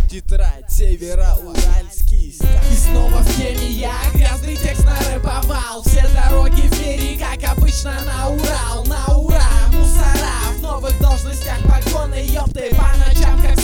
тетрадь, североуральский стайл. И снова в теме я грязный текст нарэповал. Все дороги в мире, как обычно, на Урал. На ура, мусора в новых должностях, погоны, ёпты, по ночам как